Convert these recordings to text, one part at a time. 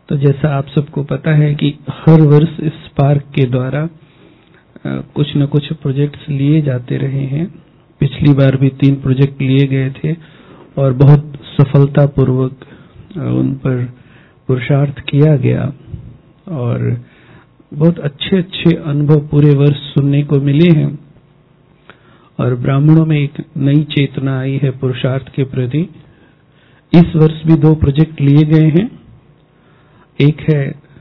तो जैसा आप सबको पता है कि हर वर्ष इस पार्क के द्वारा कुछ न कुछ प्रोजेक्ट्स लिए जाते रहे हैं। पिछली बार भी 3 प्रोजेक्ट लिए गए थे और बहुत सफलतापूर्वक उन पर पुरुषार्थ किया गया और बहुत अच्छे अच्छे अनुभव पूरे वर्ष सुनने को मिले हैं और ब्राह्मणों में एक नई चेतना आई है पुरुषार्थ के प्रति। इस वर्ष भी 2 प्रोजेक्ट लिए गए हैं। एक है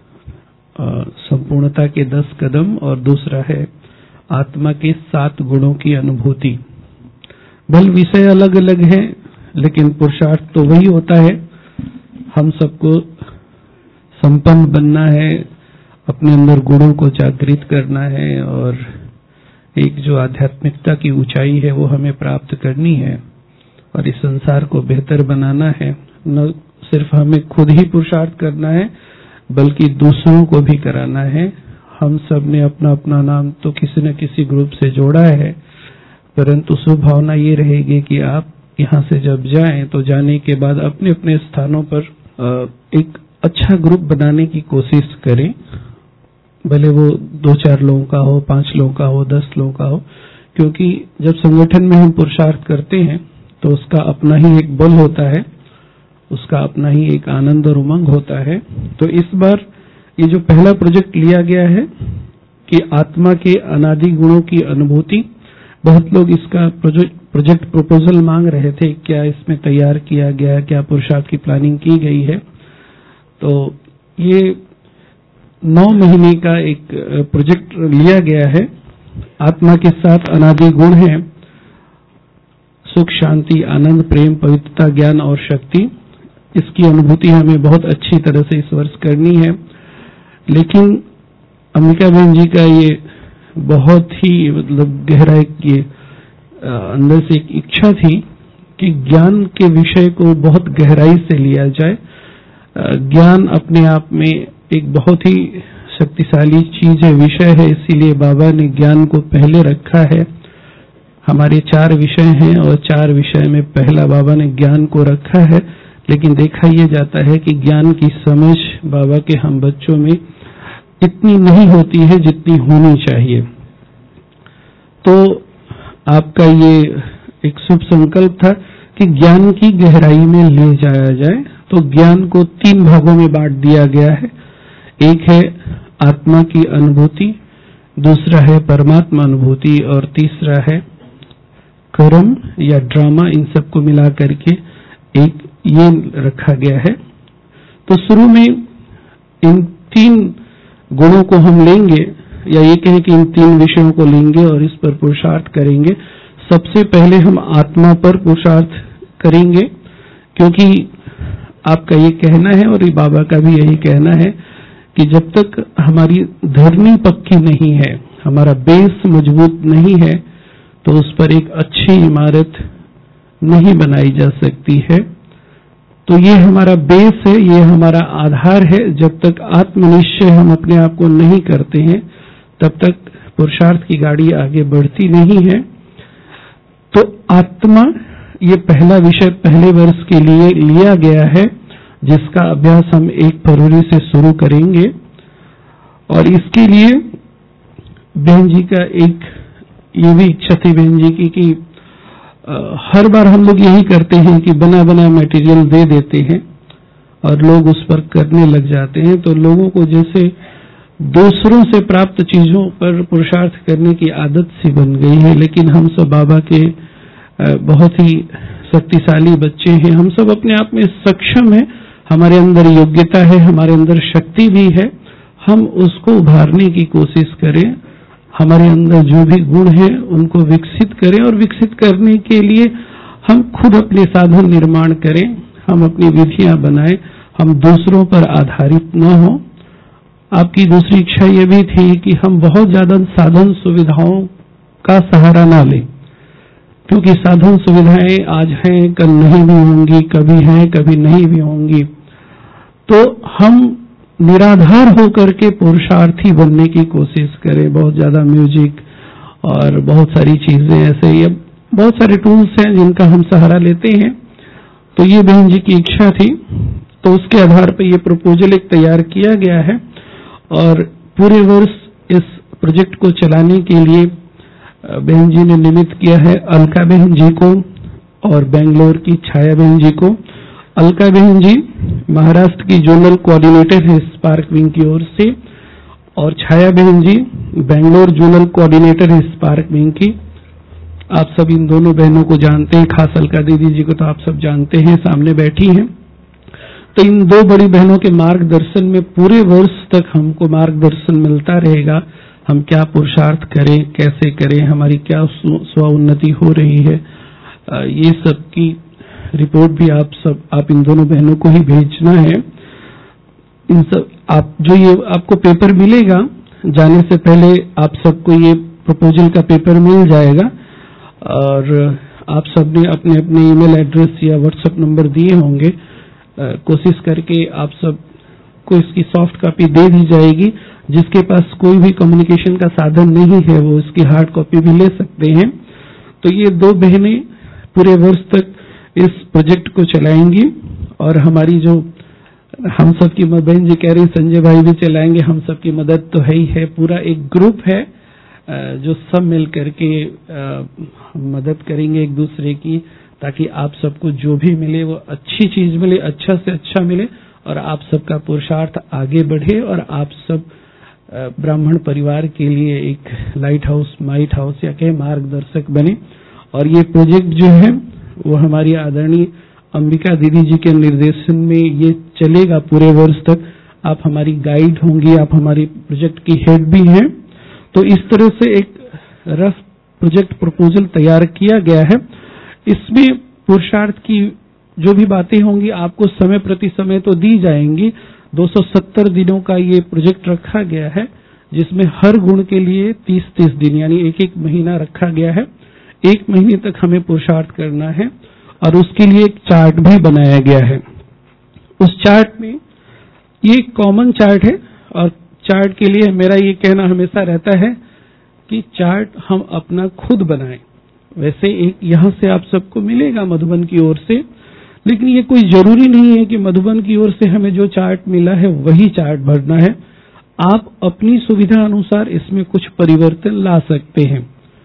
संपूर्णता के 10 कदम और दूसरा है आत्मा के 7 गुणों की अनुभूति। भले विषय अलग अलग हैं लेकिन पुरुषार्थ तो वही होता है। हम सबको संपन्न बनना है, अपने अंदर गुणों को जागृत करना है और एक जो आध्यात्मिकता की ऊंचाई है वो हमें प्राप्त करनी है और इस संसार को बेहतर बनाना है। न सिर्फ हमें खुद ही पुरुषार्थ करना है बल्कि दूसरों को भी कराना है। हम सब ने अपना अपना नाम तो किसी न किसी ग्रुप से जोड़ा है, परंतु शुभ भावना ये रहेगी कि आप यहाँ से जब जाएं तो जाने के बाद अपने अपने स्थानों पर एक अच्छा ग्रुप बनाने की कोशिश करें। भले वो 2-4 लोगों का हो, 5 लोगों का हो, 10 लोगों का हो, क्योंकि जब संगठन में हम पुरुषार्थ करते हैं तो उसका अपना ही एक बल होता है, उसका अपना ही एक आनंद और उमंग होता है। तो इस बार ये जो पहला प्रोजेक्ट लिया गया है कि आत्मा के अनादि गुणों की अनुभूति, बहुत लोग इसका प्रोजेक्ट प्रपोजल मांग रहे थे, क्या इसमें तैयार किया गया, क्या पुरुषार्थ की प्लानिंग की गई है। तो ये 9 महीने का एक प्रोजेक्ट लिया गया है। आत्मा के 7 अनादि गुण हैं, सुख, शांति, आनंद, प्रेम, पवित्रता, ज्ञान और शक्ति। इसकी अनुभूति हमें बहुत अच्छी तरह से इस वर्ष करनी है। लेकिन अंबिका बहन जी का ये बहुत ही गहरा ये अंदर से एक इच्छा थी कि ज्ञान के विषय को बहुत गहराई से लिया जाए। ज्ञान अपने आप में एक बहुत ही शक्तिशाली चीज है, विषय है, इसीलिए बाबा ने ज्ञान को पहले रखा है। हमारे 4 विषय हैं और 4 विषय में पहला बाबा ने ज्ञान को रखा है। लेकिन देखा यह जाता है कि ज्ञान की समझ बाबा के हम बच्चों में इतनी नहीं होती है जितनी होनी चाहिए। तो आपका ये एक शुभ संकल्प था कि ज्ञान की गहराई में ले जाया जाए। तो ज्ञान को 3 भागों में बांट दिया गया है। एक है आत्मा की अनुभूति, दूसरा है परमात्मा अनुभूति और तीसरा है कर्म या ड्रामा। इन सबको मिला करके एक ये रखा गया है। तो शुरू में इन 3 गुणों को हम लेंगे, या ये कहें कि इन 3 विषयों को लेंगे और इस पर पुरुषार्थ करेंगे। सबसे पहले हम आत्मा पर पुरुषार्थ करेंगे, क्योंकि आपका ये कहना है और ये बाबा का भी यही कहना है कि जब तक हमारी धरनी पक्की नहीं है, हमारा बेस मजबूत नहीं है, तो उस पर एक अच्छी इमारत नहीं बनाई जा सकती है। तो ये हमारा बेस है, ये हमारा आधार है। जब तक आत्मनिश्चय हम अपने आप को नहीं करते हैं तब तक पुरुषार्थ की गाड़ी आगे बढ़ती नहीं है। तो आत्मा ये पहला विषय पहले वर्ष के लिए लिया गया है, जिसका अभ्यास हम 1 फरवरी से शुरू करेंगे। और इसके लिए बहन जी का एक ये भी इच्छा थी बहन जी की कि हर बार हम लोग यही करते हैं कि बना बना मटेरियल दे देते हैं और लोग उस पर करने लग जाते हैं। तो लोगों को जैसे दूसरों से प्राप्त चीजों पर पुरुषार्थ करने की आदत सी बन गई है। लेकिन हम सब बाबा के बहुत ही शक्तिशाली बच्चे हैं, हम सब अपने आप में सक्षम हैं, हमारे अंदर योग्यता है, हमारे अंदर शक्ति भी है। हम उसको उभारने की कोशिश करें, हमारे अंदर जो भी गुण हैं उनको विकसित करें और विकसित करने के लिए हम खुद अपने साधन निर्माण करें, हम अपनी विधियां बनाएं, हम दूसरों पर आधारित न हो। आपकी दूसरी इच्छा ये भी थी कि हम बहुत ज्यादा साधन सुविधाओं का सहारा ना लें, क्योंकि साधन सुविधाएं आज हैं कल नहीं भी होंगी, कभी हैं कभी नहीं भी होंगी। तो हम निराधार होकर के पुरुषार्थी बनने की कोशिश करें। बहुत ज्यादा म्यूजिक और बहुत सारी चीजें ऐसे, ये बहुत सारे टूल्स हैं जिनका हम सहारा लेते हैं। तो ये बहन जी की इच्छा थी। तो उसके आधार पर ये प्रपोजल एक तैयार किया गया है और पूरे वर्ष इस प्रोजेक्ट को चलाने के लिए बहन जी ने निमित्त किया है अलका बहन जी को और बेंगलोर की छाया बहन जी को। अलका बहन जी महाराष्ट्र की जोनल कोऑर्डिनेटर है स्पार्क विंग की ओर से और छाया बहन जी बेंगलोर जोनल कोऑर्डिनेटर है स्पार्क विंग की। आप सब इन दोनों बहनों को जानते हैं, खास अलका दीदी जी को तो आप सब जानते हैं, सामने बैठी हैं। तो इन दो बड़ी बहनों के मार्गदर्शन में पूरे वर्ष तक हमको मार्गदर्शन मिलता रहेगा, हम क्या पुरुषार्थ करें, कैसे करें, हमारी क्या स्व उन्नति हो रही है। ये सब की रिपोर्ट भी आप इन दोनों बहनों को ही भेजना है। इन सब ये आपको पेपर मिलेगा, जाने से पहले आप सबको ये प्रपोजल का पेपर मिल जाएगा और आप सबने अपने अपने ईमेल एड्रेस या व्हाट्सएप नंबर दिए होंगे। कोशिश करके आप सब को इसकी सॉफ्ट कॉपी दे दी जाएगी। जिसके पास कोई भी कम्युनिकेशन का साधन नहीं है वो इसकी हार्ड कॉपी भी ले सकते हैं। तो ये दो बहनें पूरे वर्ष तक इस प्रोजेक्ट को चलाएंगी और हमारी जो हम सब की बहन जी कह रही संजय भाई भी चलाएंगे, हम सब की मदद तो है ही है। पूरा एक ग्रुप है जो सब मिल करके मदद करेंगे एक दूसरे की, ताकि आप सबको जो भी मिले वो अच्छी चीज मिले, अच्छा से अच्छा मिले और आप सबका पुरुषार्थ आगे बढ़े और आप सब ब्राह्मण परिवार के लिए एक लाइट हाउस, माइट हाउस या कहे मार्गदर्शक बने। और ये प्रोजेक्ट जो है वो हमारी आदरणीय अंबिका दीदी जी के निर्देशन में ये चलेगा पूरे वर्ष तक। आप हमारी गाइड होंगी, आप हमारी प्रोजेक्ट की हेड भी हैं। तो इस तरह से एक रफ प्रोजेक्ट प्रपोजल तैयार किया गया है। इसमें पुरुषार्थ की जो भी बातें होंगी आपको समय प्रति समय तो दी जाएंगी। 270 दिनों का ये प्रोजेक्ट रखा गया है, जिसमें हर गुण के लिए 30-30 दिन यानी एक महीना रखा गया है। 1 महीने तक हमें पुरुषार्थ करना है और उसके लिए एक चार्ट भी बनाया गया है। उस चार्ट में ये कॉमन चार्ट है और चार्ट के लिए मेरा ये कहना हमेशा रहता है कि चार्ट हम अपना खुद बनाएं। वैसे एक यहां से आप सबको मिलेगा मधुबन की ओर से, लेकिन ये कोई जरूरी नहीं है कि मधुबन की ओर से हमें जो चार्ट मिला है वही चार्ट भरना है। आप अपनी सुविधा अनुसार इसमें कुछ परिवर्तन ला सकते हैं,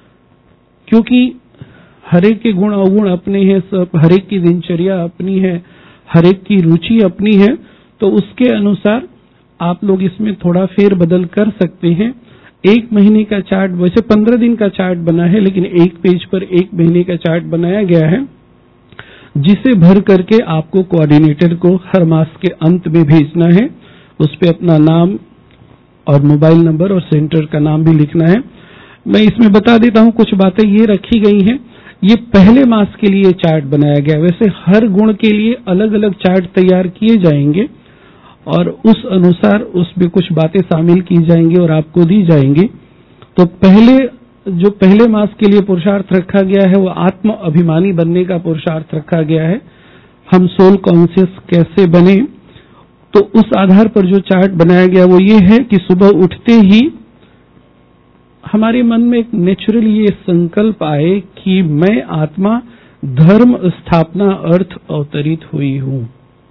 क्योंकि हरेक के गुण अवगुण अपने हैं, सब हरेक की दिनचर्या अपनी है, हरेक की रुचि अपनी है। तो उसके अनुसार आप लोग इसमें थोड़ा फेर बदल कर सकते हैं। 1 महीने का चार्ट, वैसे 15 दिन का चार्ट बना है, लेकिन एक पेज पर 1 महीने का चार्ट बनाया गया है, जिसे भर करके आपको कोऑर्डिनेटर को हर मास के अंत में भेजना है। उस पे अपना नाम और मोबाइल नंबर और सेंटर का नाम भी लिखना है। मैं इसमें बता देता हूं, कुछ बातें ये रखी गई हैं। ये पहले मास के लिए चार्ट बनाया गया, वैसे हर गुण के लिए अलग अलग चार्ट तैयार किए जाएंगे और उस अनुसार उसमें कुछ बातें शामिल की जाएंगी और आपको दी जाएंगी। तो पहले मास के लिए पुरुषार्थ रखा गया है वो आत्म अभिमानी बनने का पुरुषार्थ रखा गया है। हम सोल कॉन्शियस कैसे बने, तो उस आधार पर जो चार्ट बनाया गया वो ये है कि सुबह उठते ही हमारे मन में एक नेचुरली ये संकल्प आए कि मैं आत्मा धर्म स्थापना अर्थ अवतरित हुई हूं।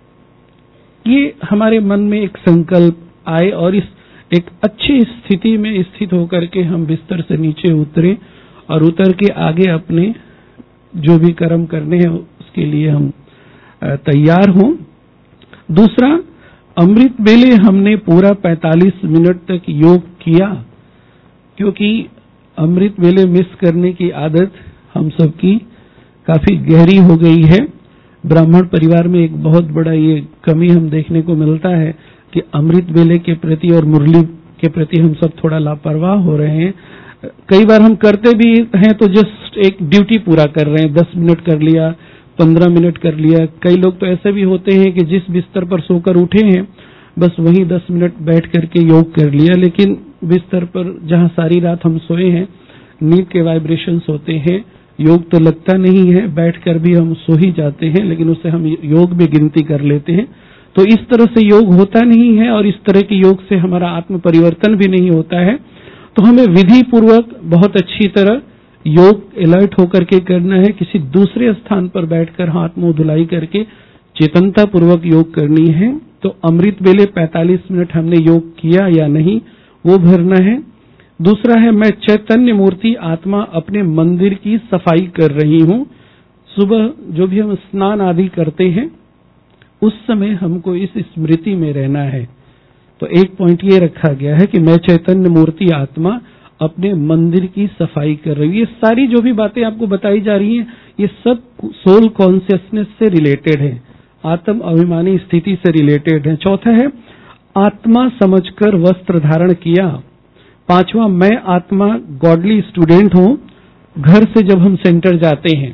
ये हमारे मन में एक संकल्प आए और इस एक अच्छी स्थिति में स्थित होकर के हम बिस्तर से नीचे उतरे और उतर के आगे अपने जो भी कर्म करने हैं उसके लिए हम तैयार हों। दूसरा, अमृत वेले हमने पूरा 45 मिनट तक योग किया, क्योंकि अमृत वेले मिस करने की आदत हम सबकी काफी गहरी हो गई है। ब्राह्मण परिवार में एक बहुत बड़ा ये कमी हम देखने को मिलता है कि अमृत वेले के प्रति और मुरली के प्रति हम सब थोड़ा लापरवाह हो रहे हैं। कई बार हम करते भी हैं तो जस्ट एक ड्यूटी पूरा कर रहे हैं, 10 मिनट कर लिया, 15 मिनट कर लिया। कई लोग तो ऐसे भी होते हैं कि जिस बिस्तर पर सोकर उठे हैं बस वहीं 10 मिनट बैठ करके योग कर लिया, लेकिन बिस्तर पर जहां सारी रात हम सोए हैं नींद के वाइब्रेशंस होते हैं, योग तो लगता नहीं है, बैठकर भी हम सो ही जाते हैं, लेकिन उसे हम योग में गिनती कर लेते हैं। तो इस तरह से योग होता नहीं है और इस तरह के योग से हमारा आत्म परिवर्तन भी नहीं होता है। तो हमें विधि पूर्वक बहुत अच्छी तरह योग अलर्ट होकर के करना है। किसी दूसरे स्थान पर बैठकर हाथ मुंह धुलाई करके चेतनता पूर्वक योग करनी है। तो अमृत बेले 45 मिनट हमने योग किया या नहीं वो भरना है। दूसरा है मैं चैतन्य मूर्ति आत्मा अपने मंदिर की सफाई कर रही हूं। सुबह जो भी हम स्नान आदि करते हैं उस समय हमको इस स्मृति में रहना है। तो एक पॉइंट ये रखा गया है कि मैं चैतन्य मूर्ति आत्मा अपने मंदिर की सफाई कर रही हूं। ये सारी जो भी बातें आपको बताई जा रही हैं ये सब सोल कॉन्शियसनेस से रिलेटेड है, आत्म अभिमानी स्थिति से रिलेटेड है। चौथा है आत्मा समझकर वस्त्र धारण किया। पांचवा मैं आत्मा गॉडली स्टूडेंट हूं। घर से जब हम सेंटर जाते हैं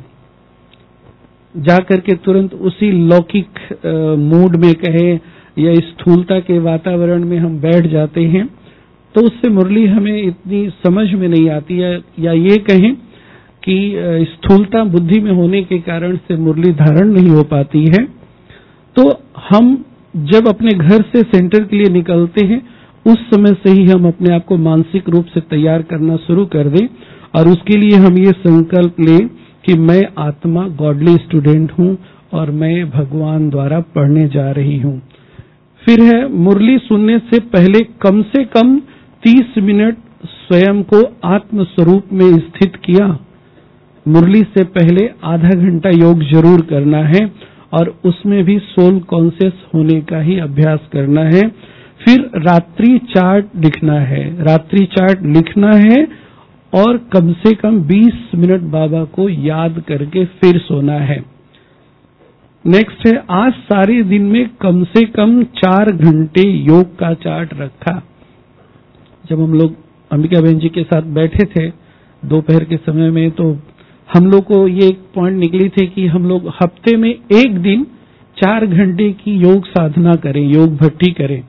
जाकर के तुरंत उसी लौकिक मूड में कहें या स्थूलता के वातावरण में हम बैठ जाते हैं तो उससे मुरली हमें इतनी समझ में नहीं आती है, या ये कहें कि स्थूलता बुद्धि में होने के कारण से मुरली धारण नहीं हो पाती है। तो हम जब अपने घर से सेंटर के लिए निकलते हैं उस समय से ही हम अपने आप को मानसिक रूप से तैयार करना शुरू कर दें और उसके लिए हम ये संकल्प लें कि मैं आत्मा गॉडली स्टूडेंट हूं और मैं भगवान द्वारा पढ़ने जा रही हूं। फिर है मुरली सुनने से पहले कम से कम 30 मिनट स्वयं को आत्म स्वरूप में स्थित किया। मुरली से पहले आधा घंटा योग जरूर करना है और उसमें भी सोल कॉन्शियस होने का ही अभ्यास करना है। फिर रात्रि चार्ट लिखना है, रात्रि चार्ट लिखना है और कम से कम 20 मिनट बाबा को याद करके फिर सोना है। नेक्स्ट है आज सारे दिन में कम से कम 4 घंटे योग का चार्ट रखा। जब हम लोग अंबिका बहन जी के साथ बैठे थे दोपहर के समय में तो हम लोग को ये एक पॉइंट निकली थी कि हम लोग हफ्ते में एक दिन 4 घंटे की योग साधना करें, योग भट्टी करें।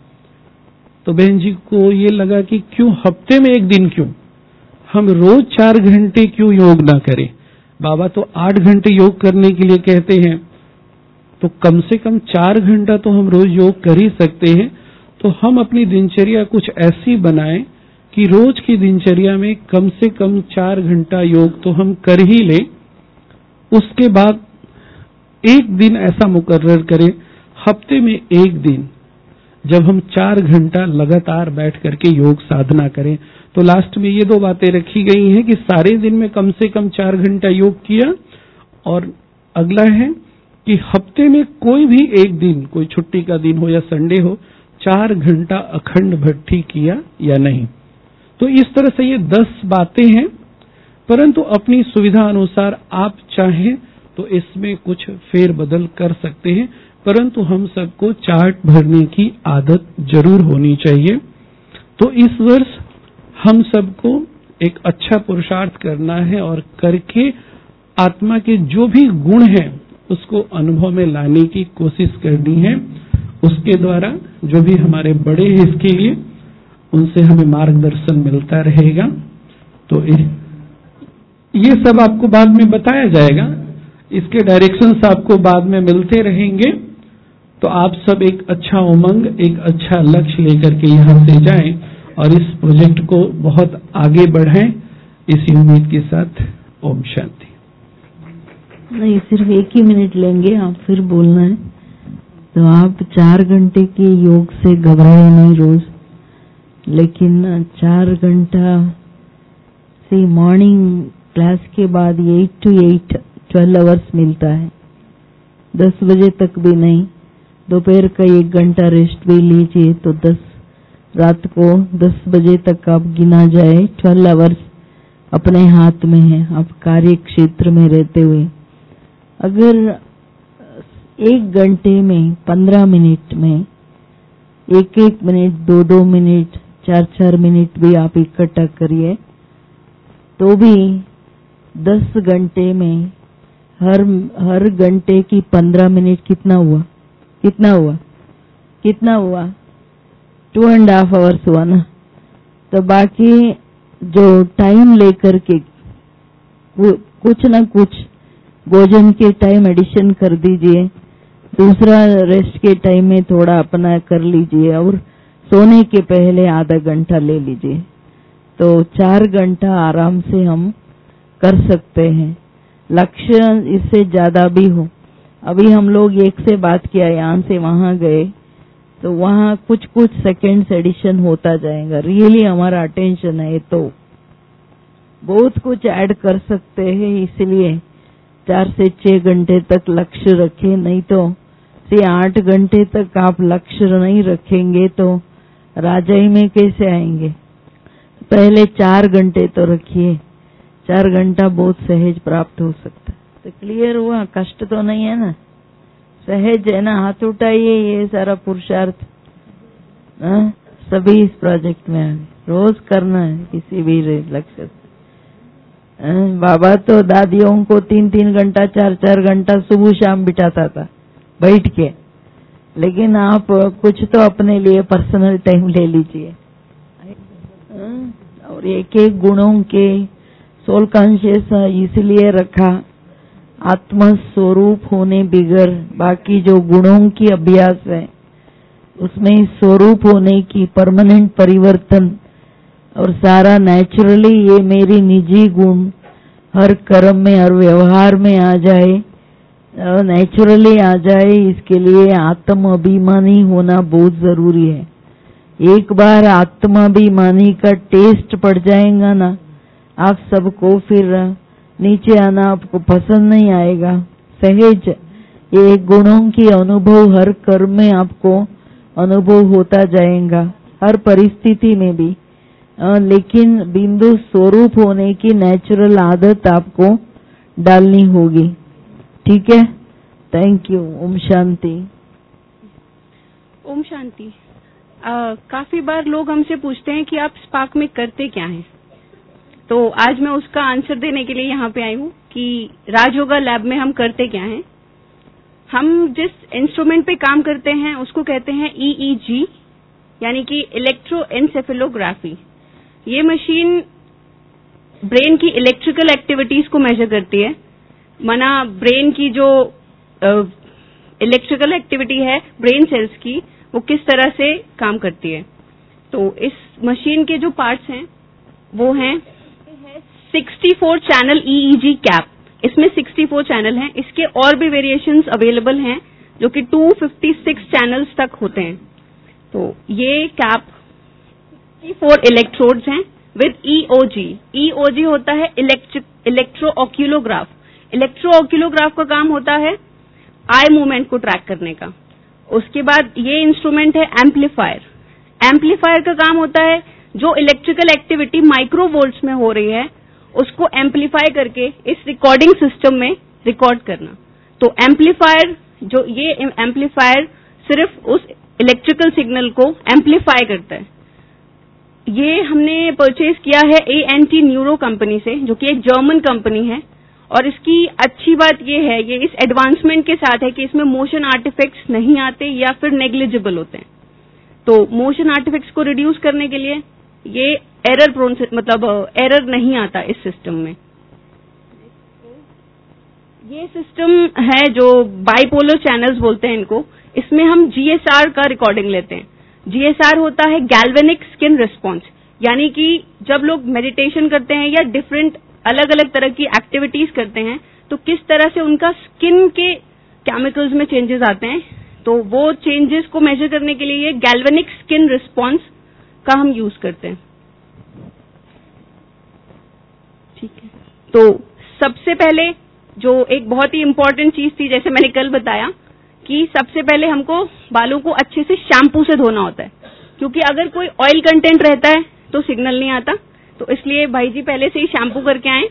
तो बहन जी को ये लगा कि क्यों हफ्ते में एक दिन, क्यों हम रोज 4 घंटे क्यों योग ना करें। बाबा तो 8 घंटे योग करने के लिए कहते हैं, तो कम से कम 4 घंटा तो हम रोज योग कर ही सकते हैं। तो हम अपनी दिनचर्या कुछ ऐसी बनाएं कि रोज की दिनचर्या में कम से कम 4 घंटा योग तो हम कर ही लें। उसके बाद एक दिन ऐसा मुकर्रर करें हफ्ते में एक दिन जब हम 4 घंटा लगातार बैठ करके योग साधना करें। तो लास्ट में ये 2 बातें रखी गई हैं कि सारे दिन में कम से कम 4 घंटा योग किया, और अगला है कि हफ्ते में कोई भी एक दिन, कोई छुट्टी का दिन हो या संडे हो, 4 घंटा अखंड भट्टी किया या नहीं। तो इस तरह से ये 10 बातें हैं, परंतु अपनी सुविधा अनुसार आप चाहें तो इसमें कुछ फेरबदल कर सकते हैं, परंतु हम सबको चार्ट भरने की आदत जरूर होनी चाहिए। तो इस वर्ष हम सबको एक अच्छा पुरुषार्थ करना है और करके आत्मा के जो भी गुण हैं उसको अनुभव में लाने की कोशिश करनी है। उसके द्वारा जो भी हमारे बड़े हैं इसके लिए उनसे हमें मार्गदर्शन मिलता रहेगा। तो ये सब आपको बाद में बताया जाएगा, इसके डायरेक्शंस आपको बाद में मिलते रहेंगे। तो आप सब एक अच्छा उमंग, एक अच्छा लक्ष्य लेकर के यहाँ से जाएं और इस प्रोजेक्ट को बहुत आगे बढ़ाएं, इसी उम्मीद के साथ ओम शांति। नहीं, सिर्फ 1 ही मिनट लेंगे, आप फिर बोलना है। तो आप 4 घंटे के योग से घबराए नहीं रोज, लेकिन 4 घंटा से मॉर्निंग क्लास के बाद 8 to 8 12 आवर्स मिलता है। 10 बजे तक भी नहीं, दोपहर का 1 घंटा रेस्ट भी लीजिए तो 10 रात को 10 बजे तक आप गिना जाए 12 आवर्स अपने हाथ में है, आप कार्य क्षेत्र में रहते हुए। अगर 1 घंटे में 15 मिनट में 1-1 मिनट 2-2 मिनट 4-4 मिनट भी आप इकट्ठा करिए तो भी 10 घंटे में हर घंटे की 15 मिनट कितना हुआ 2.5 आवर्स हुआ ना। तो बाकी जो टाइम लेकर के कुछ ना कुछ भोजन के टाइम एडिशन कर दीजिए, दूसरा रेस्ट के टाइम में थोड़ा अपना कर लीजिए और सोने के पहले आधा घंटा ले लीजिए। तो 4 घंटा आराम से हम कर सकते हैं। लक्ष्य इससे ज्यादा भी हो, अभी हम लोग एक से बात किया, यहाँ से वहां गए, तो वहां कुछ कुछ सेकेंड्स एडिशन होता जाएगा। रियली हमारा अटेंशन है तो बहुत कुछ ऐड कर सकते हैं, इसलिए 4 से 6 घंटे तक लक्ष्य रखें, नहीं तो से 8 घंटे तक आप लक्ष्य नहीं रखेंगे तो राजाई में कैसे आएंगे। पहले 4 घंटे तो रखिए, 4 घंटा बहुत सहज प्राप्त हो सकता है। तो क्लियर हुआ, कष्ट तो नहीं है ना, सहज है ना। हाथ उठाइए, ये सारा पुरुषार्थ सभी इस प्रोजेक्ट में रोज करना है किसी भी लक्ष्य से। बाबा तो दादियों को 3-3 घंटा 4-4 घंटा सुबह शाम बिठाता था बैठ के, लेकिन आप कुछ तो अपने लिए पर्सनल टाइम ले लीजिए। और एक एक गुणों के सोल कॉन्शियस इसलिए रखा, आत्म स्वरूप होने बिगर बाकी जो गुणों की अभ्यास है उसमें स्वरूप होने की परमानेंट परिवर्तन और सारा नेचुरली ये मेरी निजी गुण हर कर्म में हर व्यवहार में आ जाए, नेचुरली आ जाए, इसके लिए आत्म अभिमानी होना बहुत जरूरी है। एक बार आत्माभिमानी का टेस्ट पड़ जाएगा ना आप सबको, फिर नीचे आना आपको पसंद नहीं आएगा। सहज ये गुणों की अनुभव हर कर्म में आपको अनुभव होता जाएगा, हर परिस्थिति में भी, लेकिन बिंदु स्वरूप होने की नेचुरल आदत आपको डालनी होगी। ठीक है, थैंक यू। ओम शांति। ओम शांति। काफी बार लोग हमसे पूछते हैं कि आप स्पार्क में करते क्या हैं, तो आज मैं उसका आंसर देने के लिए यहाँ पे आई हूँ कि राजयोगा लैब में हम करते क्या हैं। हम जिस इंस्ट्रूमेंट पे काम करते हैं उसको कहते हैं EEG, यानी कि इलेक्ट्रोएन्सेफेलोग्राफी। ये मशीन ब्रेन की इलेक्ट्रिकल एक्टिविटीज को मेजर करती है, माना ब्रेन की जो इलेक्ट्रिकल एक्टिविटी है ब्रेन सेल्स की, वो किस तरह से काम करती है। तो इस मशीन के जो पार्ट्स हैं वो हैं 64 चैनल EEG कैप। इसमें 64 चैनल हैं, इसके और भी वेरिएशंस अवेलेबल हैं जो कि 256 चैनल्स तक होते हैं। तो ये कैप 64 इलेक्ट्रोड्स हैं विद EOG। EOG होता है इलेक्ट्रो ऑक्यूलोग्राफ। इलेक्ट्रो ऑक्यूलोग्राफ का काम होता है आई मूवमेंट को ट्रैक करने का। उसके बाद ये इंस्ट्रूमेंट है एम्पलीफायर। एम्पलीफायर का काम होता है जो इलेक्ट्रिकल एक्टिविटी माइक्रोवोल्ट्स में हो रही है उसको एम्पलीफाई करके इस रिकॉर्डिंग सिस्टम में रिकॉर्ड करना। तो एम्पलीफायर, जो ये एम्पलीफायर सिर्फ उस इलेक्ट्रिकल सिग्नल को एम्पलीफाई करता है। ये हमने परचेज किया है ANT न्यूरो कंपनी से, जो कि एक जर्मन कंपनी है। और इसकी अच्छी बात ये है, ये इस एडवांसमेंट के साथ है कि इसमें मोशन आर्टिफैक्ट्स नहीं आते या फिर नेग्लिजिबल होते हैं। तो मोशन आर्टिफैक्ट्स को रिड्यूस करने के लिए ये एरर प्रोन, मतलब एरर नहीं आता इस सिस्टम में। ये सिस्टम है जो बाइपोलर चैनल्स बोलते हैं इनको। इसमें हम GSR का रिकॉर्डिंग लेते हैं। GSR होता है गैल्वेनिक स्किन रिस्पॉन्स, यानी कि जब लोग मेडिटेशन करते हैं या डिफरेंट अलग अलग तरह की एक्टिविटीज करते हैं तो किस तरह से उनका स्किन के केमिकल्स में चेंजेस आते हैं। तो वो चेंजेस को मेजर करने के लिए ये गैल्वेनिक स्किन रिस्पॉन्स का हम यूज करते हैं। ठीक है, तो सबसे पहले जो एक बहुत ही इंपॉर्टेंट चीज थी, जैसे मैंने कल बताया कि सबसे पहले हमको बालों को अच्छे से शैम्पू से धोना होता है, क्योंकि अगर कोई ऑयल कंटेंट रहता है तो सिग्नल नहीं आता। तो इसलिए भाई जी पहले से ही शैम्पू करके आए।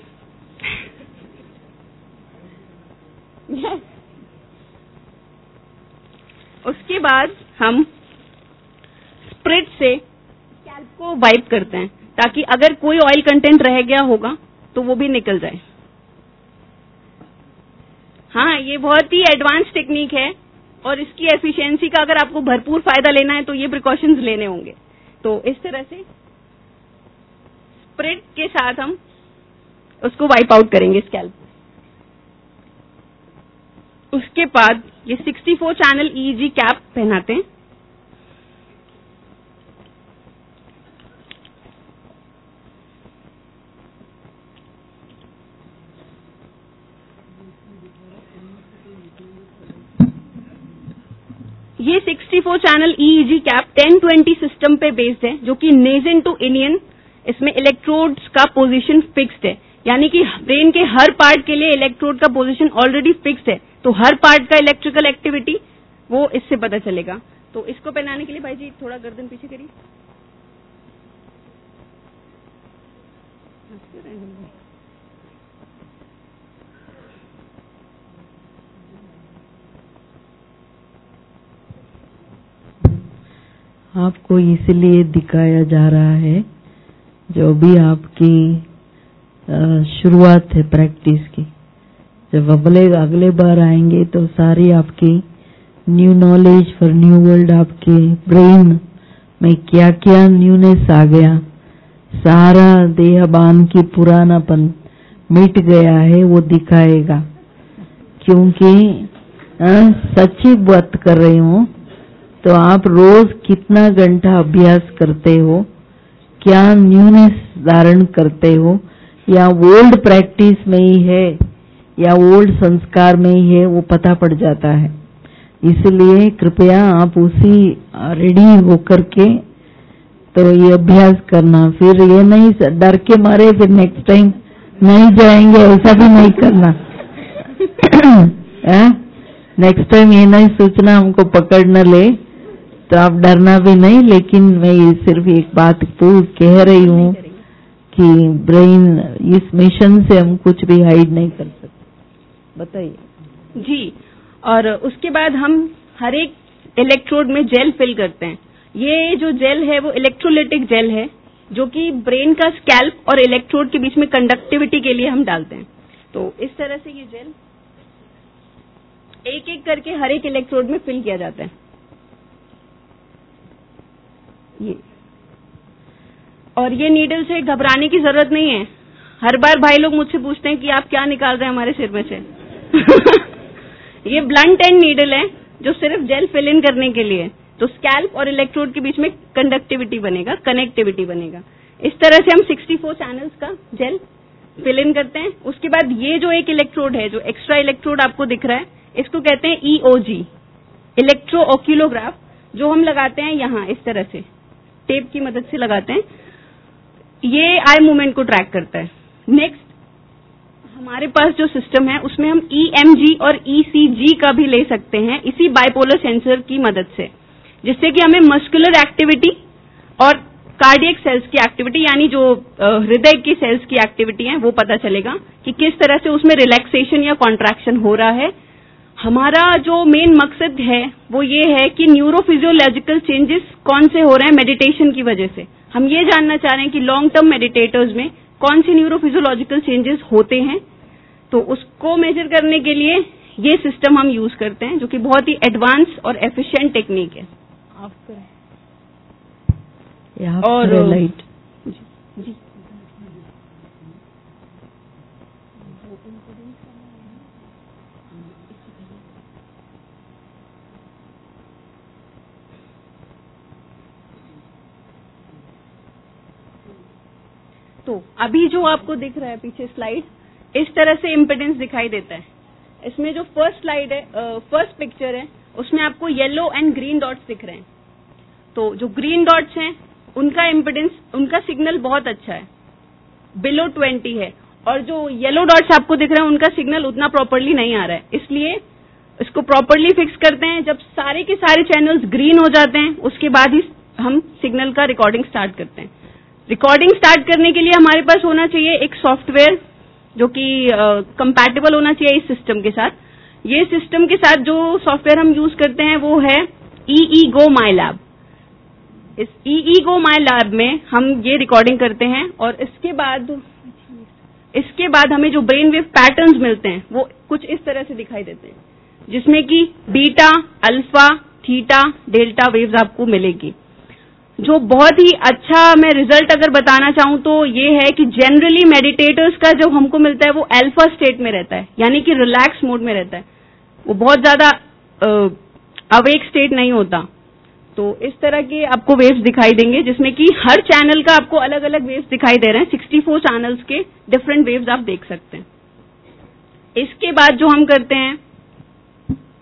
उसके बाद हम स्प्रिट से स्कैल्प को वाइप करते हैं ताकि अगर कोई ऑयल कंटेंट रह गया होगा तो वो भी निकल जाए। हाँ, ये बहुत ही एडवांस टेक्निक है और इसकी एफिशिएंसी का अगर आपको भरपूर फायदा लेना है तो ये प्रिकॉशंस लेने होंगे। तो इस तरह से स्प्रिट के साथ हम उसको वाइप आउट करेंगे स्कैल्प। उसके बाद ये 64 चैनल EEG कैप पहनाते हैं। ये 64 चैनल EEG कैप 1020 सिस्टम पे बेस्ड है, जो कि नेजन टू इनियन, इसमें इलेक्ट्रोड्स का पोजीशन फिक्स्ड है, यानी कि ब्रेन के हर पार्ट के लिए इलेक्ट्रोड का पोजीशन ऑलरेडी फिक्स्ड है, तो हर पार्ट का इलेक्ट्रिकल एक्टिविटी वो इससे पता चलेगा। तो इसको पहनाने के लिए भाई जी थोड़ा गर्दन पीछे करिए। आपको इसलिए दिखाया जा रहा है, जो भी आपकी शुरुआत है प्रैक्टिस की, जब अगले बार आएंगे तो सारी आपकी new knowledge for new world, आपके ब्रेन में क्या क्या न्यूनेस आ गया, सारा देहबान की पुरानापन मिट गया है, वो दिखाएगा। क्योंकि सच्ची बात कर रही हूँ, तो आप रोज कितना घंटा अभ्यास करते हो, क्या न्यूनेस धारण करते हो, या ओल्ड प्रैक्टिस में ही है या ओल्ड संस्कार में ही है, वो पता पड़ जाता है। इसलिए कृपया आप उसी रेडी होकर के तो ये अभ्यास करना, फिर ये नहीं डर के मारे फिर नेक्स्ट टाइम नहीं जाएंगे, ऐसा भी नहीं करना। नेक्स्ट टाइम ये नहीं सोचना हमको पकड़ न ले, तो आप डरना भी नहीं। लेकिन मैं ये सिर्फ एक बात कह रही हूँ कि ब्रेन इस मिशन से हम कुछ भी हाइड नहीं कर सकते। बताइए जी। और उसके बाद हम हर एक इलेक्ट्रोड में जेल फिल करते हैं। ये जो जेल है वो इलेक्ट्रोलिटिक जेल है, जो कि ब्रेन का स्कैल्प और इलेक्ट्रोड के बीच में कंडक्टिविटी के लिए हम डालते हैं। तो इस तरह से ये जेल एक एक करके हर एक इलेक्ट्रोड में फिल किया जाता है। और ये नीडल से घबराने की जरूरत नहीं है। हर बार भाई लोग मुझसे पूछते हैं कि आप क्या निकाल रहे हैं हमारे सिर में से। ये ब्लंट एंड नीडल है, जो सिर्फ जेल फिल इन करने के लिए। तो स्कैल्प और इलेक्ट्रोड के बीच में कंडक्टिविटी बनेगा, कनेक्टिविटी बनेगा। इस तरह से हम 64 चैनल्स का जेल फिल इन करते हैं। उसके बाद ये जो एक इलेक्ट्रोड है, जो एक्स्ट्रा इलेक्ट्रोड आपको दिख रहा है, इसको कहते हैं EOG, इलेक्ट्रो ओक्यूलोग्राफ, जो हम लगाते हैं यहाँ इस तरह से टेप की मदद से लगाते हैं। ये आई मूवमेंट को ट्रैक करता है। नेक्स्ट हमारे पास जो सिस्टम है उसमें हम EMG और ECG का भी ले सकते हैं इसी बाइपोलर सेंसर की मदद से, जिससे कि हमें मस्कुलर एक्टिविटी और कार्डियक सेल्स की एक्टिविटी, यानी जो हृदय की सेल्स की एक्टिविटी है, वो पता चलेगा कि किस तरह से उसमें रिलैक्सेशन या कॉन्ट्रैक्शन हो रहा है। हमारा जो मेन मकसद है वो ये है कि न्यूरोफिजियोलॉजिकल चेंजेस कौन से हो रहे हैं मेडिटेशन की वजह से। हम ये जानना चाह रहे हैं कि लॉन्ग टर्म मेडिटेटर्स में कौन से न्यूरोफिजियोलॉजिकल चेंजेस होते हैं। तो उसको मेजर करने के लिए ये सिस्टम हम यूज करते हैं, जो कि बहुत ही एडवांस और एफिशिएंट टेक्निक है। और लाइट जी तो अभी जो आपको दिख रहा है पीछे स्लाइड, इस तरह से इम्पिडेंस दिखाई देता है। इसमें जो फर्स्ट स्लाइड है, फर्स्ट पिक्चर है, उसमें आपको येलो एंड ग्रीन डॉट्स दिख रहे हैं। तो जो ग्रीन डॉट्स हैं उनका इम्पिडेंस, उनका सिग्नल बहुत अच्छा है, बिलो 20 है। और जो येलो डॉट्स आपको दिख रहे हैं उनका सिग्नल उतना प्रॉपरली नहीं आ रहा है। इसलिए इसको प्रॉपरली फिक्स करते हैं। जब सारे के सारे चैनल्स ग्रीन हो जाते हैं, उसके बाद ही हम सिग्नल का रिकॉर्डिंग स्टार्ट करते हैं। रिकॉर्डिंग स्टार्ट करने के लिए हमारे पास होना चाहिए एक सॉफ्टवेयर, जो कि कंपैटिबल होना चाहिए इस सिस्टम के साथ। ये सिस्टम के साथ जो सॉफ्टवेयर हम यूज करते हैं वो है EEGO MyLab। इस EEGO MyLab में हम ये रिकॉर्डिंग करते हैं, और इसके बाद हमें जो ब्रेन वेव पैटर्न्स मिलते हैं वो कुछ इस तरह से दिखाई देते हैं, जिसमें कि beta, alpha, theta, delta waves आपको मिलेगी। जो बहुत ही अच्छा मैं रिजल्ट अगर बताना चाहूं तो ये है कि जनरली मेडिटेटर्स का जो हमको मिलता है वो अल्फा स्टेट में रहता है, यानी कि रिलैक्स मोड में रहता है। वो बहुत ज्यादा अवेक स्टेट नहीं होता। तो इस तरह के आपको वेव्स दिखाई देंगे, जिसमें कि हर चैनल का आपको अलग अलग वेव्स दिखाई दे रहे हैं। 64 चैनल्स के डिफरेंट वेव्स आप देख सकते हैं। इसके बाद जो हम करते हैं,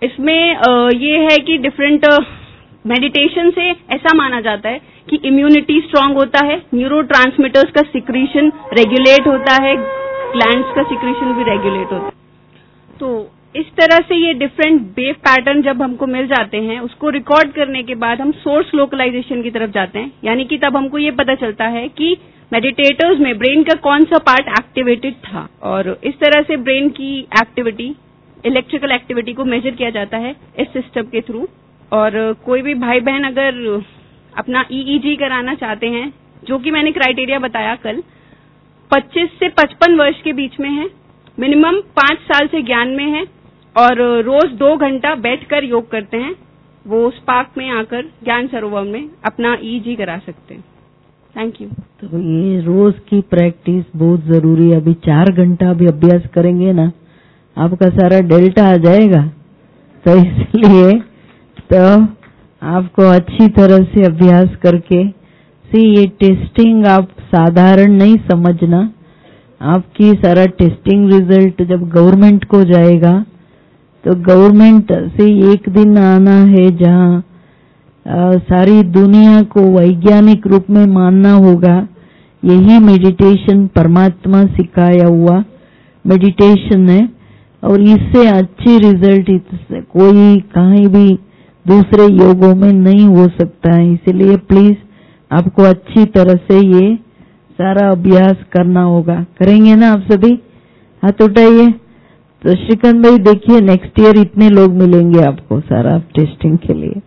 इसमें ये है कि डिफरेंट मेडिटेशन से ऐसा माना जाता है कि इम्यूनिटी स्ट्रांग होता है, न्यूरोट्रांसमीटर्स का सिक्रीशन रेगुलेट होता है, ग्लैंड्स का सिक्रीशन भी रेगुलेट होता है। तो इस तरह से ये डिफरेंट वेव पैटर्न जब हमको मिल जाते हैं, उसको रिकॉर्ड करने के बाद हम सोर्स लोकलाइजेशन की तरफ जाते हैं, यानी कि तब हमको ये पता चलता है कि मेडिटेटर्स में ब्रेन का कौन सा पार्ट एक्टिवेटेड था, और इस तरह से ब्रेन की एक्टिविटी, इलेक्ट्रिकल एक्टिविटी को मेजर किया जाता है इस सिस्टम के थ्रू। और कोई भी भाई बहन अगर अपना EEG कराना चाहते हैं, जो कि मैंने क्राइटेरिया बताया कल, 25 से 55 वर्ष के बीच में है, मिनिमम 5 साल से ज्ञान में है, और रोज 2 घंटा बैठकर योग करते हैं, वो स्पार्क में आकर ज्ञान सरोवर में अपना EEG करा सकते हैं। Thank you. तो ये रोज की प्रैक्टिस बहुत जरूरी है। अभी 4 घंटा भी अभ्यास करेंगे ना, आपका सारा डेल्टा आ जाएगा। तो इसलिए तो आपको अच्छी तरह से अभ्यास करके ये टेस्टिंग आप साधारण नहीं समझना। आपकी सारा टेस्टिंग रिजल्ट जब गवर्नमेंट को जाएगा तो गवर्नमेंट से एक दिन आना है जहां सारी दुनिया को वैज्ञानिक रूप में मानना होगा। यही मेडिटेशन परमात्मा सिखाया हुआ मेडिटेशन है, और इससे अच्छी रिजल्ट कोई कहीं भी दूसरे योगों में नहीं हो सकता है। इसलिए प्लीज आपको अच्छी तरह से ये सारा अभ्यास करना होगा। करेंगे ना आप सभी? हाथ उठाइए। तो श्रीकांत भाई देखिए, नेक्स्ट ईयर इतने लोग मिलेंगे आपको सारा टेस्टिंग के लिए।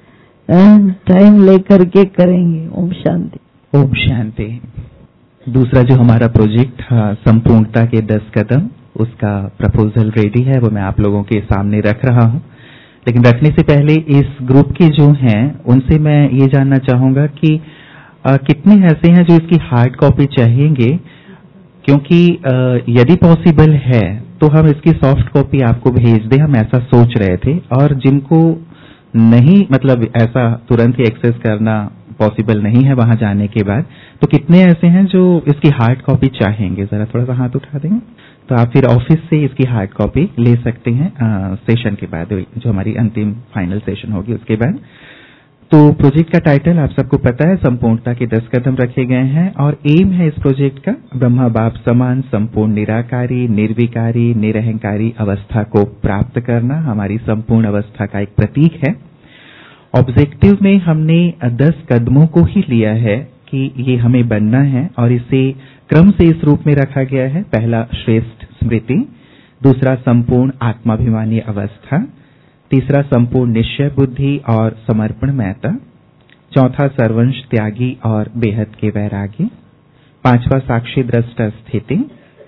टाइम लेकर के करेंगे। ओम शांति। ओम शांति। दूसरा जो हमारा प्रोजेक्ट संपूर्णता के 10 कदम, उसका प्रपोजल रेडी है, वो मैं आप लोगों के सामने रख रहा हूं। लेकिन रखने से पहले इस ग्रुप के जो हैं उनसे मैं ये जानना चाहूंगा कि कितने ऐसे हैं जो इसकी हार्ड कॉपी चाहेंगे, क्योंकि यदि पॉसिबल है तो हम इसकी सॉफ्ट कॉपी आपको भेज दें, हम ऐसा सोच रहे थे। और जिनको नहीं, मतलब ऐसा तुरंत ही एक्सेस करना पॉसिबल नहीं है वहां जाने के बाद, तो कितने ऐसे हैं जो इसकी हार्ड कॉपी चाहेंगे? जरा थोड़ा सा हाथ उठा देंगे तो आप फिर ऑफिस से इसकी हार्ड कॉपी ले सकते हैं सेशन के बाद, जो हमारी अंतिम फाइनल सेशन होगी उसके बाद। तो प्रोजेक्ट का टाइटल आप सबको पता है, संपूर्णता के 10 कदम रखे गए हैं, और एम है इस प्रोजेक्ट का ब्रह्मा बाप समान संपूर्ण निराकारी, निर्विकारी, निरहंकारी अवस्था को प्राप्त करना। हमारी संपूर्ण अवस्था का एक प्रतीक है। ऑब्जेक्टिव में हमने 10 कदमों को ही लिया है कि ये हमें बनना है, और इसे क्रम से इस रूप में रखा गया है। पहला श्रेष्ठ स्मृति, दूसरा संपूर्ण आत्माभिमानी अवस्था, तीसरा संपूर्ण निश्चय बुद्धि और समर्पणमयता, चौथा सर्वंश त्यागी और बेहद के वैरागी, पांचवा साक्षी दृष्टा स्थिति,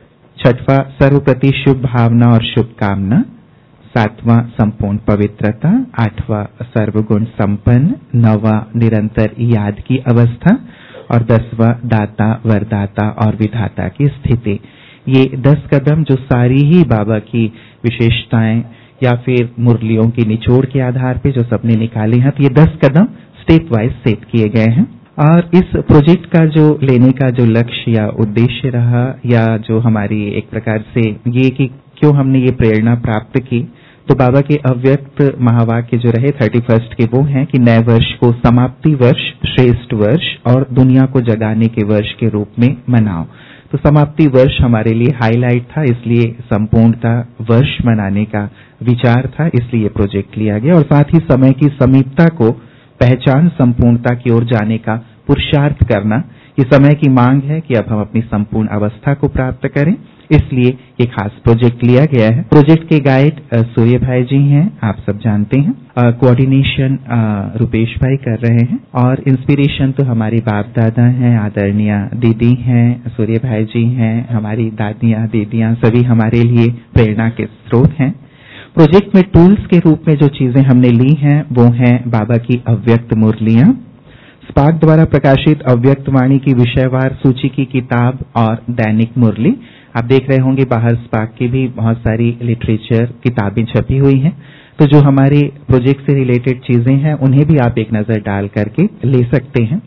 छठवां सर्वप्रति शुभ भावना और शुभकामना, सातवां संपूर्ण पवित्रता, आठवां सर्वगुण संपन्न, नौवां निरंतर याद की अवस्था, और 10वां दाता, वरदाता और विधाता की स्थिति। ये 10 कदम जो सारी ही बाबा की विशेषताएं या फिर मुरलियों की निचोड़ के आधार पे जो सबने निकाले हैं, तो ये 10 कदम स्टेप वाइज सेट किए गए हैं। और इस प्रोजेक्ट का जो लेने का जो लक्ष्य या उद्देश्य रहा, या जो हमारी एक प्रकार से ये कि क्यों हमने ये प्रेरणा प्राप्त की, तो बाबा के अव्यक्त महावाक्य जो रहे 31 के वो हैं कि नए वर्ष को समाप्ति वर्ष, श्रेष्ठ वर्ष और दुनिया को जगाने के वर्ष के रूप में मनाओ। तो समाप्ति वर्ष हमारे लिए हाईलाइट था, इसलिए संपूर्णता वर्ष मनाने का विचार था, इसलिए प्रोजेक्ट लिया गया। और साथ ही समय की समीपता को पहचान संपूर्णता की ओर जाने का पुरुषार्थ करना, ये समय की मांग है कि अब हम अपनी संपूर्ण अवस्था को प्राप्त करें, इसलिए ये खास प्रोजेक्ट लिया गया है। प्रोजेक्ट के गाइड सूर्य भाई जी हैं, आप सब जानते हैं। कोऑर्डिनेशन रुपेश भाई कर रहे हैं, और इंस्पिरेशन तो हमारी बाप दादा हैं, आदरणीय दीदी हैं, सूर्य भाई जी हैं, हमारी दादियां दीदियां सभी हमारे लिए प्रेरणा के स्रोत हैं। प्रोजेक्ट में टूल्स के रूप में जो चीजें हमने ली हैं वो हैं बाबा की अव्यक्त मुरलियां, स्पार्क द्वारा प्रकाशित अव्यक्त वाणी की विषयवार सूची की किताब और दैनिक मुरली। आप देख रहे होंगे बाहर स्पार्क की भी बहुत सारी लिटरेचर किताबें छपी हुई हैं, तो जो हमारे प्रोजेक्ट से रिलेटेड चीजें हैं उन्हें भी आप एक नजर डाल करके ले सकते हैं।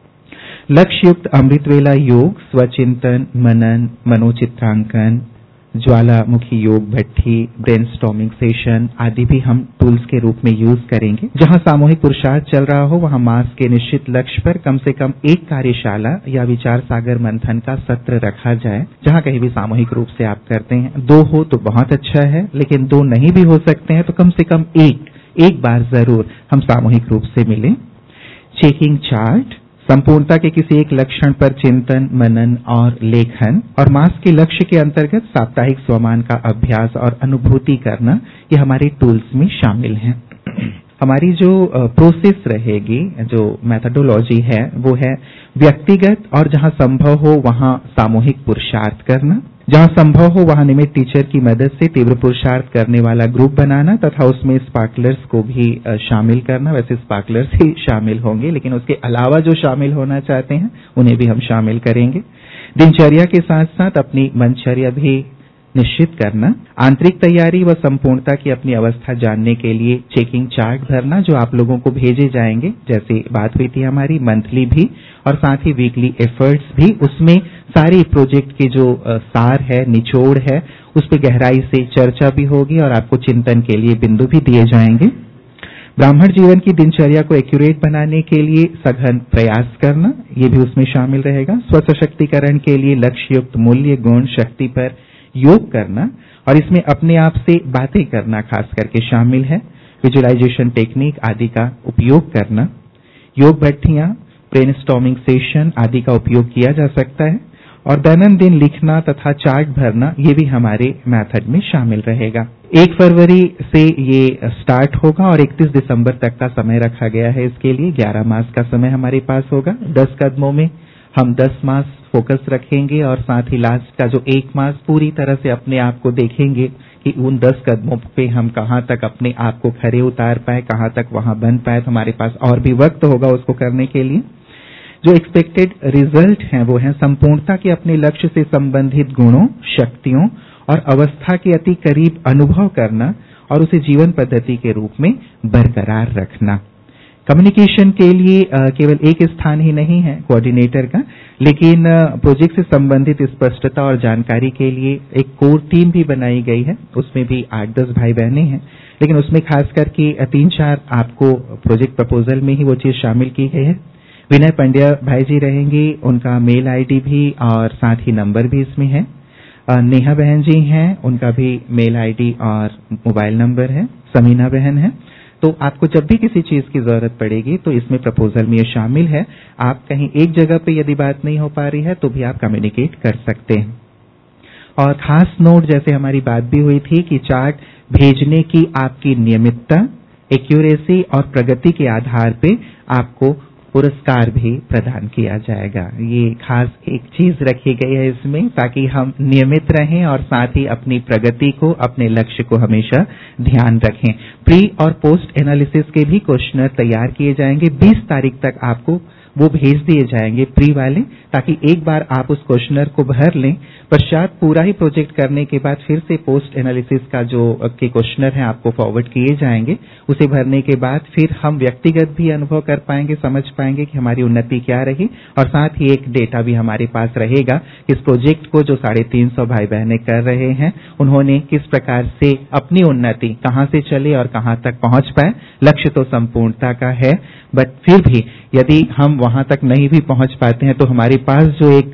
लक्ष्य युक्त अमृत वेला योग, स्वचिंतन, मनन, मनोचित्रांकन, ज्वालामुखी योग भट्ठी, ब्रेनस्टॉर्मिंग सेशन आदि भी हम टूल्स के रूप में यूज करेंगे। जहां सामूहिक पुरुषार्थ चल रहा हो वहां मास के निश्चित लक्ष्य पर कम से कम एक कार्यशाला या विचार सागर मंथन का सत्र रखा जाए। जहां कहीं भी सामूहिक रूप से आप करते हैं, 2 हो तो बहुत अच्छा है, लेकिन 2 नहीं भी हो सकते हैं तो कम से कम एक बार जरूर हम सामूहिक रूप से मिलें। चेकिंग चार्ट, संपूर्णता के किसी एक लक्षण पर चिंतन, मनन और लेखन, और मास के लक्ष्य के अंतर्गत साप्ताहिक स्वमान का अभ्यास और अनुभूति करना, ये हमारे टूल्स में शामिल हैं। हमारी जो प्रोसेस रहेगी, जो मेथडोलॉजी है, वो है व्यक्तिगत और जहां संभव हो वहां सामूहिक पुरुषार्थ करना, जहां संभव हो वहां नियमित टीचर की मदद से तीव्र पुरुषार्थ करने वाला ग्रुप बनाना तथा उसमें स्पार्कलर्स को भी शामिल करना। वैसे स्पार्कलर्स ही शामिल होंगे, लेकिन उसके अलावा जो शामिल होना चाहते हैं उन्हें भी हम शामिल करेंगे। दिनचर्या के साथ साथ अपनी मनचर्या भी निश्चित करना, आंतरिक तैयारी व संपूर्णता की अपनी अवस्था जानने के लिए चेकिंग चार्ट भरना, जो आप लोगों को भेजे जाएंगे, जैसे बात हुई थी हमारी मंथली भी और साथ ही वीकली एफर्ट्स भी। उसमें सारी प्रोजेक्ट के जो सार है, निचोड़ है, उस पर गहराई से चर्चा भी होगी और आपको चिंतन के लिए बिंदु भी दिए जाएंगे। ब्राह्मण जीवन की दिनचर्या को एक्यूरेट बनाने के लिए सघन प्रयास करना, ये भी उसमें शामिल रहेगा। स्वसशक्तिकरण के लिए लक्ष्ययुक्त मूल्य, गुण, शक्ति पर योग करना और इसमें अपने आप से बातें करना खास करके शामिल है। विजुअलाइजेशन टेक्निक आदि का उपयोग करना, योग भट्ठियां, ब्रेनस्टॉर्मिंग सेशन आदि का उपयोग किया जा सकता है और दैनंदिन लिखना तथा चार्ट भरना, ये भी हमारे मेथड में शामिल रहेगा। 1 फरवरी से ये स्टार्ट होगा और 31 दिसंबर तक का समय रखा गया है इसके लिए। 11 मास का समय हमारे पास होगा। 10 कदमों में हम 10 मास फोकस रखेंगे और साथ ही लास्ट का जो 1 मास पूरी तरह से अपने आप को देखेंगे कि उन 10 कदमों पे हम कहाँ तक अपने आप को खरे उतार पाए, कहाँ तक वहां बन पाए। तो हमारे पास और भी वक्त होगा उसको करने के लिए। जो एक्सपेक्टेड रिजल्ट हैं वो हैं संपूर्णता के अपने लक्ष्य से संबंधित गुणों, शक्तियों और अवस्था के अति करीब अनुभव करना और उसे जीवन पद्धति के रूप में बरकरार रखना। कम्युनिकेशन के लिए केवल एक स्थान ही नहीं है कोऑर्डिनेटर का, लेकिन प्रोजेक्ट से संबंधित स्पष्टता और जानकारी के लिए एक कोर टीम भी बनाई गई है। उसमें भी 8-10 भाई बहनें हैं, लेकिन उसमें खास करके 3-4 आपको प्रोजेक्ट प्रपोजल में ही वो चीज शामिल की गई है। विनय पंड्या भाई जी रहेंगे, उनका मेल आईडी भी और साथ ही नंबर भी इसमें है। नेहा बहन जी हैं, उनका भी मेल आईडी और मोबाइल नंबर है। समीना बहन है। तो आपको जब भी किसी चीज की जरूरत पड़ेगी तो इसमें प्रपोजल में ये शामिल है। आप कहीं एक जगह पे यदि बात नहीं हो पा रही है तो भी आप कम्युनिकेट कर सकते हैं। और खास नोट, जैसे हमारी बात भी हुई थी कि चार्ट भेजने की आपकी नियमितता, एक्यूरेसी और प्रगति के आधार पे आपको पुरस्कार भी प्रदान किया जाएगा। ये खास एक चीज रखी गई है इसमें, ताकि हम नियमित रहें और साथ ही अपनी प्रगति को, अपने लक्ष्य को हमेशा ध्यान रखें। प्री और पोस्ट एनालिसिस के भी क्वेश्चनर तैयार किए जाएंगे। 20 तारीख तक आपको वो भेज दिए जाएंगे प्री वाले, ताकि एक बार आप उस क्वेश्चनर को भर लें। पश्चात पूरा ही प्रोजेक्ट करने के बाद फिर से पोस्ट एनालिसिस का जो के क्वेश्चनर है आपको फॉरवर्ड किए जाएंगे। उसे भरने के बाद फिर हम व्यक्तिगत भी अनुभव कर पाएंगे, समझ पाएंगे कि हमारी उन्नति क्या रही, और साथ ही एक डेटा भी हमारे पास रहेगा इस प्रोजेक्ट को जो 350 भाई बहनें कर रहे हैं, उन्होंने किस प्रकार से अपनी उन्नति, कहां से चले और कहां तक पहुंच पाए। लक्ष्य तो संपूर्णता का है, बट फिर भी यदि हम वहां तक नहीं भी पहुंच पाते हैं तो हमारे पास जो एक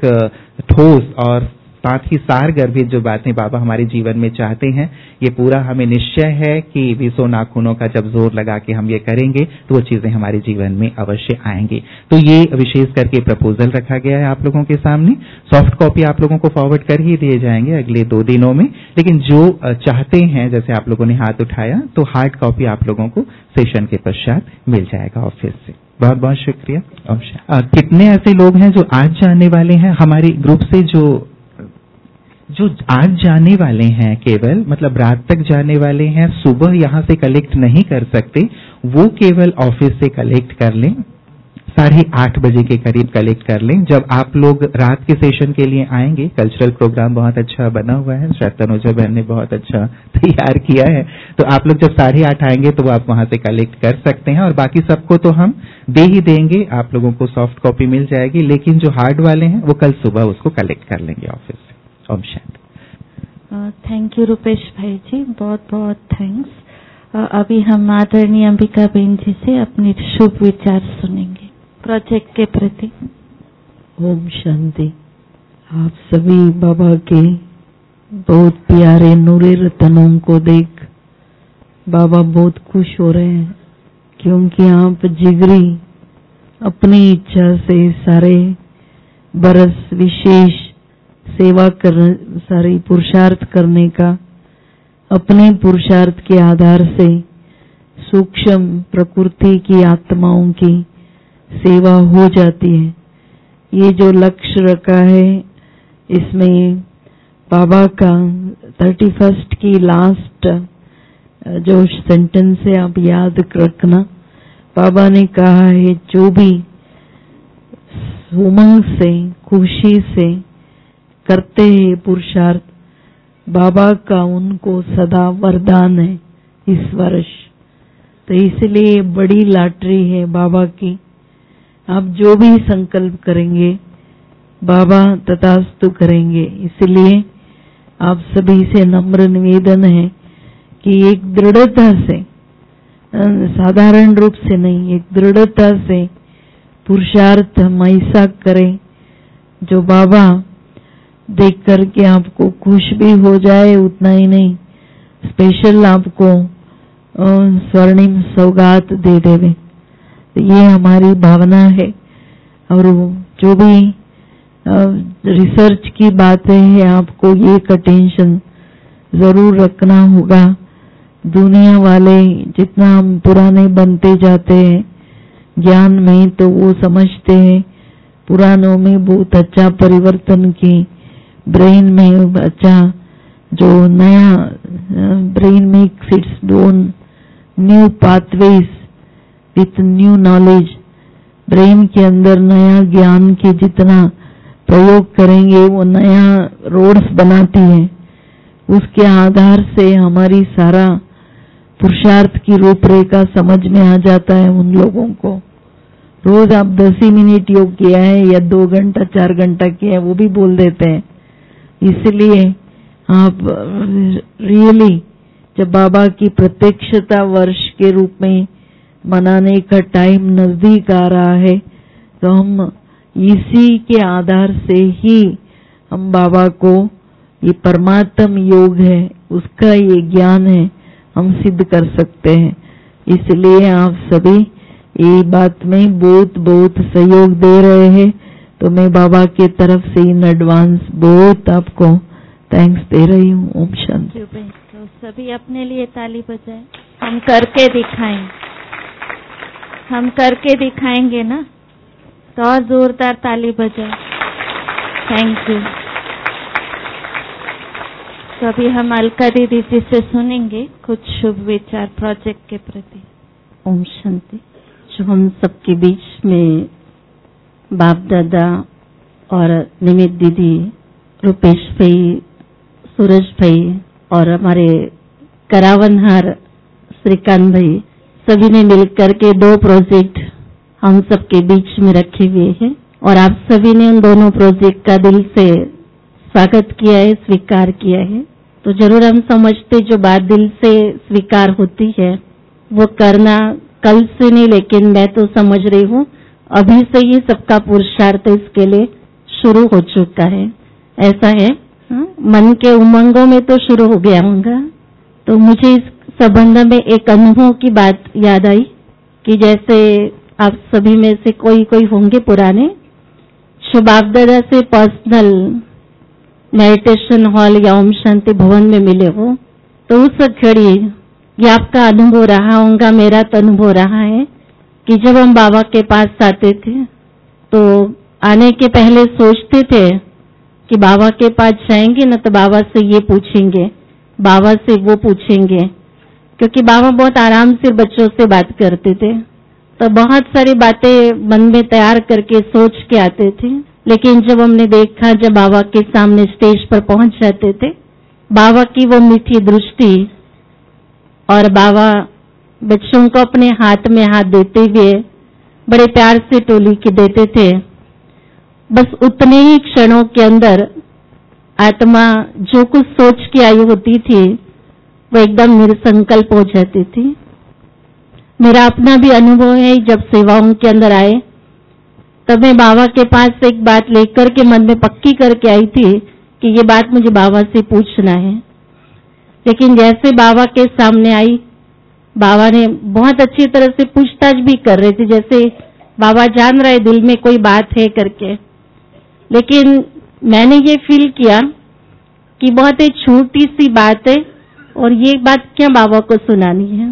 ठोस और साथ ही सारगर्भित जो बातें बाबा हमारे जीवन में चाहते हैं, ये पूरा हमें निश्चय है कि 20 नाखूनों का जब जोर लगा के हम ये करेंगे तो वो चीजें हमारे जीवन में अवश्य आएंगी। तो ये विशेष करके प्रपोजल रखा गया है आप लोगों के सामने। सॉफ्ट कॉपी आप लोगों को फॉरवर्ड कर ही दिए जाएंगे अगले 2 दिनों में, लेकिन जो चाहते हैं, जैसे आप लोगों ने हाथ उठाया, तो हार्ड कॉपी आप लोगों को सेशन के पश्चात मिल जाएगा ऑफिस से। बहुत बहुत शुक्रिया। कितने ऐसे लोग हैं जो आज जाने वाले हैं हमारे ग्रुप से? जो आज जाने वाले हैं, केवल मतलब रात तक जाने वाले हैं, सुबह यहाँ से कलेक्ट नहीं कर सकते, वो केवल ऑफिस से कलेक्ट कर लें। 8:30 बजे के करीब कलेक्ट कर लें। जब आप लोग रात के सेशन के लिए आएंगे, कल्चरल प्रोग्राम बहुत अच्छा बना हुआ है, शायद तनुजा बहन ने बहुत अच्छा तैयार किया है, तो आप लोग जब 8:30 आएंगे तो आप वहां से कलेक्ट कर सकते हैं। और बाकी सबको तो हम दे ही देंगे, आप लोगों को सॉफ्ट कॉपी मिल जाएगी, लेकिन जो हार्ड वाले हैं वो कल सुबह उसको कलेक्ट कर लेंगे ऑफिस से। ओम शांति। थैंक यू रुपेश भाई जी, बहुत बहुत थैंक्स। अभी हम आदरणीय अंबिका बेन जी से अपने शुभ विचार सुनेंगे प्रोजेक्ट के प्रति। ओम शांति। आप सभी बाबा के बहुत प्यारे नूरे रतनों को देख बाबा बहुत खुश हो रहे हैं, क्योंकि आप जिगरी अपनी इच्छा से सारे बरस विशेष सेवा कर सारी पुरुषार्थ करने का अपने पुरुषार्थ के आधार से सूक्ष्म प्रकृति की आत्माओं की सेवा हो जाती है। ये जो लक्ष्य रखा है इसमें बाबा का 31 की लास्ट जो सेंटेंस है आप याद रखना। बाबा ने कहा है जो भी उमंग से खुशी से करते हैं पुरुषार्थ, बाबा का उनको सदा वरदान है इस वर्ष। तो इसलिए बड़ी लॉटरी है बाबा की। आप जो भी संकल्प करेंगे बाबा तथास्तु करेंगे। इसलिए आप सभी से नम्र निवेदन है कि एक दृढ़ता से, साधारण रूप से नहीं, एक दृढ़ता से पुरुषार्थ हम ऐसा करें जो बाबा देख करके आपको खुश भी हो जाए। उतना ही नहीं, स्पेशल आपको स्वर्णिम सौगात दे देवे। ये हमारी भावना है। और जो भी रिसर्च की बातें हैं आपको ये का टेंशन जरूर रखना होगा। दुनिया वाले जितना हम पुराने बनते जाते हैं ज्ञान में, तो वो समझते हैं पुरानों में बहुत अच्छा परिवर्तन की, ब्रेन में अच्छा जो नया brain makes its own new pathways with new knowledge. Brain के अंदर नया ज्ञान के जितना प्रयोग करेंगे वो नया रोड्स बनाती है। उसके आधार से हमारी सारा पुरुषार्थ की रूपरेखा समझ में आ जाता है उन लोगों को। रोज आप 10 ही मिनट योग किया है या 2 घंटा 4 घंटा किया है वो भी बोल देते हैं। इसलिए आप रियली जब बाबा की प्रत्यक्षता वर्ष के रूप में मनाने का टाइम नजदीक आ रहा है, तो हम इसी के आधार से ही हम बाबा को ये परमात्म योग है उसका ये ज्ञान है हम सिद्ध कर सकते हैं। इसलिए आप सभी ये बात में बहुत बहुत सहयोग दे रहे हैं, तो मैं बाबा के तरफ से इन एडवांस बहुत आपको थैंक्स दे रही हूँ। ओम शांति। तो सभी अपने लिए ताली बजाएं। हम करके दिखाएं, हम करके दिखाएंगे ना, तो और जोरदार ताली बजाएं। Thank you. तो अभी हम अलका दीदी जी से सुनेंगे कुछ शुभ विचार प्रोजेक्ट के प्रति। ओम शांति। जो हम सबके बीच में बाप दादा और निमित दीदी, रुपेश भाई, सूरज भाई और हमारे करावनहार श्रीकांत भाई सभी ने मिलकर के 2 प्रोजेक्ट हम सबके बीच में रखे हुए हैं, और आप सभी ने उन दोनों प्रोजेक्ट का दिल से स्वागत किया है, स्वीकार किया है। तो जरूर हम समझते जो बात दिल से स्वीकार होती है वो करना कल से नहीं, लेकिन मैं तो समझ रही हूँ अभी से ही सबका पुरुषार्थ इसके लिए शुरू हो चुका है। ऐसा है, मन के उमंगों में तो शुरू हो गया होगा। तो मुझे इस संबंध में एक अनुभव की बात याद आई कि जैसे आप सभी में से कोई कोई होंगे पुराने जो बाप दादा से पर्सनल मेडिटेशन हॉल या ओम शांति भवन में मिले हो, तो उस घड़ी ये आपका अनुभव रहा होगा, मेरा तो अनुभव रहा है कि जब हम बाबा के पास आते थे तो आने के पहले सोचते थे कि बाबा के पास जाएंगे ना तो बाबा से ये पूछेंगे, बाबा से वो पूछेंगे, क्योंकि बाबा बहुत आराम से बच्चों से बात करते थे। तो बहुत सारी बातें मन में तैयार करके सोच के आते थे। लेकिन जब हमने देखा, जब बाबा के सामने स्टेज पर पहुंच जाते थे, बाबा की वो मीठी दृष्टि और बाबा बच्चों को अपने हाथ में हाथ देते हुए बड़े प्यार से टोली के देते थे। बस उतने ही क्षणों के अंदर आत्मा जो कुछ सोच के आई होती थी वो एकदम निरसंकल्प हो जाती थी। मेरा अपना भी अनुभव है, जब सेवाओं के अंदर आए तब मैं बाबा के पास एक बात लेकर के मन में पक्की करके आई थी कि ये बात मुझे बाबा से पूछना है। लेकिन जैसे बाबा के सामने आई, बाबा ने बहुत अच्छी तरह से पूछताछ भी कर रहे थे, जैसे बाबा जान रहे दिल में कोई बात है करके। लेकिन मैंने ये फील किया कि बहुत एक छोटी सी बात है और ये बात क्या बाबा को सुनानी है।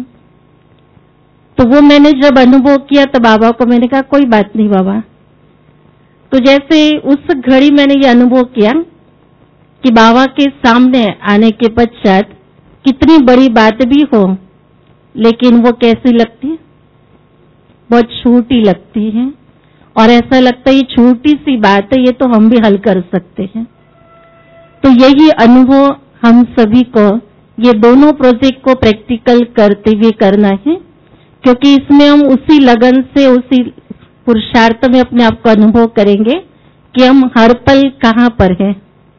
तो वो मैंने जब अनुभव किया तो बाबा को मैंने कहा कोई बात नहीं बाबा। तो जैसे उस घड़ी मैंने ये अनुभव किया कि बाबा के सामने आने के पश्चात कितनी बड़ी बात भी हो लेकिन वो कैसी लगती है, बहुत छोटी लगती है और ऐसा लगता है ये छोटी सी बात है, ये तो हम भी हल कर सकते हैं। तो यही अनुभव हम सभी को ये दोनों प्रोजेक्ट को प्रैक्टिकल करते हुए करना है, क्योंकि इसमें हम उसी लगन से उसी पुरुषार्थ में अपने आप को अनुभव करेंगे कि हम हर पल कहाँ पर हैं।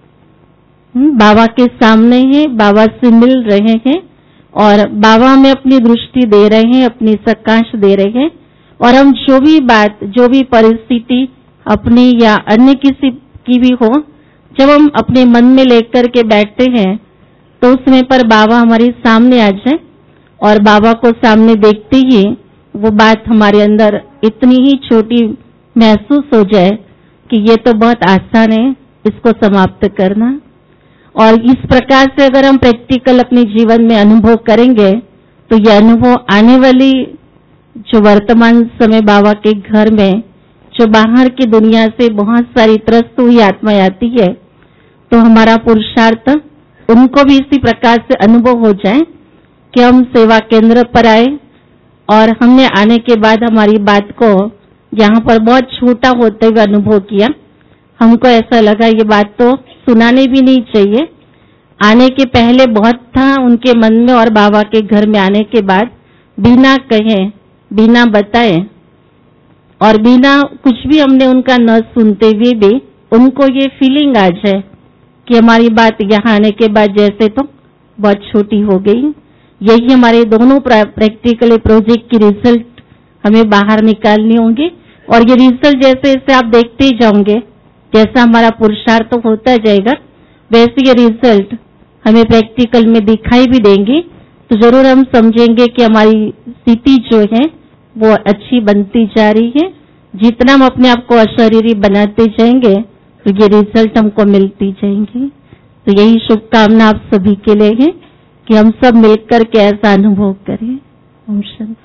बाबा के सामने हैं, बाबा से मिल रहे हैं और बाबा में अपनी दृष्टि दे रहे हैं, अपनी प्रकाश दे रहे हैं। और हम जो भी बात, जो भी परिस्थिति अपनी या अन्य किसी की भी हो, जब हम अपने मन में लेकर के बैठते हैं तो उस समय पर बाबा हमारे सामने आ जाए और बाबा को सामने देखते ही वो बात हमारे अंदर इतनी ही छोटी महसूस हो जाए कि ये तो बहुत आसान है इसको समाप्त करना। और इस प्रकार से अगर हम प्रैक्टिकल अपने जीवन में अनुभव करेंगे तो ये अनुभव आने वाली जो वर्तमान समय बाबा के घर में जो बाहर की दुनिया से बहुत सारी त्रस्त हुई आत्माएं आती है तो हमारा पुरुषार्थ उनको भी इसी प्रकार से अनुभव हो जाए कि हम सेवा केंद्र पर आए और हमने आने के बाद हमारी बात को यहाँ पर बहुत छोटा होते हुए अनुभव किया। हमको ऐसा लगा ये बात तो सुनाने भी नहीं चाहिए। आने के पहले बहुत था उनके मन में और बाबा के घर में आने के बाद बिना कहे, बिना बताए और बिना कुछ भी हमने उनका न सुनते हुए भी उनको ये फीलिंग आ जाए कि हमारी बात यहाँ आने के बाद जैसे तो बहुत छोटी हो गई। यही हमारे दोनों प्रैक्टिकल प्रोजेक्ट की रिजल्ट हमें बाहर निकालनी होंगे और ये रिजल्ट जैसे जैसे आप देखते ही जाओगे, जैसा हमारा पुरुषार्थ होता जाएगा वैसे ये रिजल्ट हमें प्रैक्टिकल में दिखाई भी देंगे। तो जरूर हम समझेंगे कि हमारी स्थिति जो है वो अच्छी बनती जा रही है। जितना हम अपने आप को अशरीरी बनाते जाएंगे तो ये रिजल्ट हमको मिलती जाएंगी। तो यही शुभकामना आप सभी के लिए है कि हम सब मिलकर के ऐसा अनुभव करें। ओम शांति।